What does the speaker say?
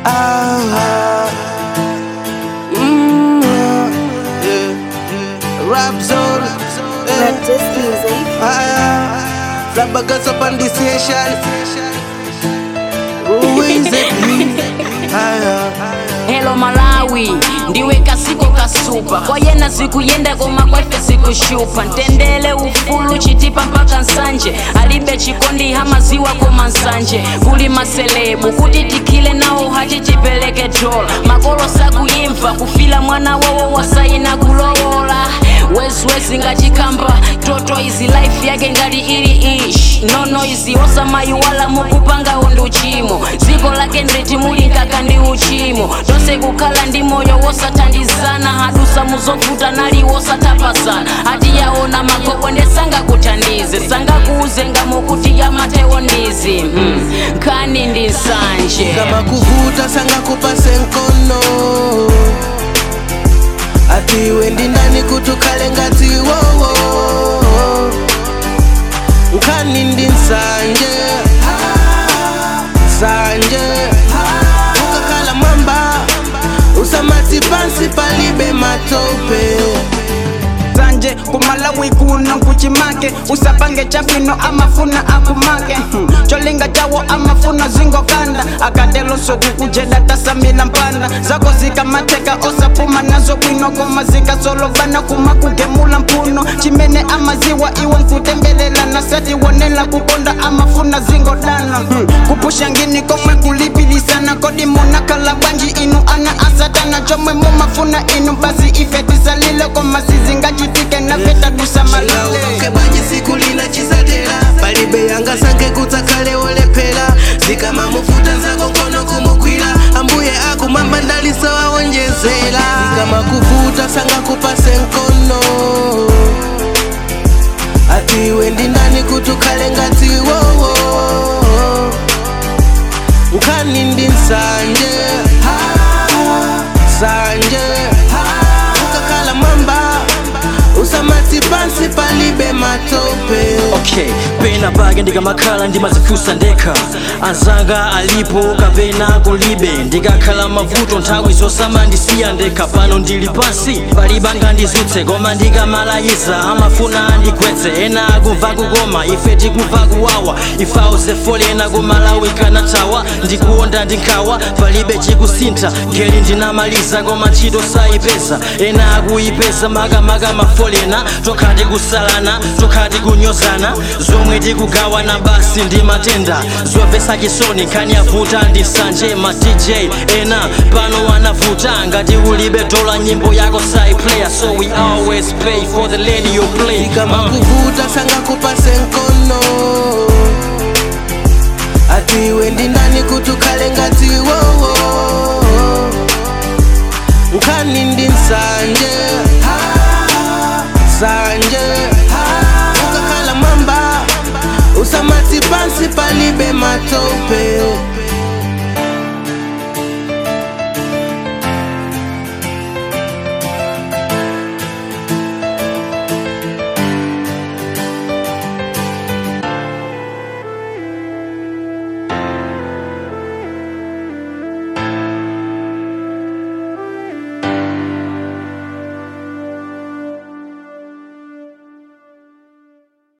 Rap zone. Practice music. Rap girls up on the station. Who is it? Hello Malawi, ndiwe kasiko kasupa kwa yena sikuyenda koma kwefe sikushupa ntendele ufulu chitipa mpaka nsanje alibe chikondi hamaziwa koma nsanje kuli maselebu kuti tikile nao hachitipeleke dola makolo sakuyimva kufila mwana wawo wasaina kulowola wezi ngachikamba toto izi life yake ngali ili ish nono izi osamayi wala mukupanga undu chimo ziko lake ndriti muli nkaka ndi uchimo dose kukhala ndi moyo wosathandizana hadusa muzovuta nali wosatapasana ati yaona magobo ndesanga kuthandize sanga kuuzenga mukuti yamatewo ndizi nkhani ndi nsanje kama kuvuta sanga kupase nkono ati wendi ndani kutukale ngati wowo nkhani ndi nsanje sanje ukakhala mwamba usamati pansi palibe matope sanje kumalawi kuno kuchimake usapange chabwino amafuna akumake cholinga chawo amafuna zingokanda akadeloso kukujeda tasamila mpanda zako zikamateka osapuma nazo bwino koma zikasolovana kuma kugemula mpuno chimene amaziwa iwe nkutembelela nasati wonela kukonda amafuna zingodana kupusha ngini komwe kulipilisana kodi munakala banji inu ana asatana chomwe mumafuna inu basi ifetisalile koma sizingachitike na veta dusa malale banji siku lina chisatela palibe yanga sanke kutakale olepela zikama mufuta nzako nkono kumukwila ambuye akumamba ndaliso awonjezela zikama kuvuta sanga kupase nkono ati wendi ndani kutukale ngati wowo nkhani ndi nsanje sanje ukakhala mwamba usamati pansi palibe matope okay pena pake ndikamakhala ndimazifusa ndekha anzanga alipo kapena kulibe ndikakhala mavuto nthawi zosama ndisiya ndekha pano ndili pansi palibanga ndizutse koma ndikamalayiza amafuna andigwetse ena akumva kukoma ife tikumva kuwawa ifauze fole ena kumalawi kanatawa ndikuonda ndinkhawa palibe chikusintha ngeli ndinamaliza koma ntchito sayipeza ena akuyipeza makamaka mafolena tokhati kusalana tokhati kunyozana zomwe tikugawana basi ndi matenda zomvetsa chisoni nkhani yavuta ndi nsanje ma DJ ena pano anavuta ngati ulibe dola nyimbo yako sayiplaya so we always pay for the lady you play kama kuvuta sanga kupase nkono ati wendi ndani kutukale ngati wowo nkhani ndi nsanje sanje ukakhala mwamba usamati pansi palibe matope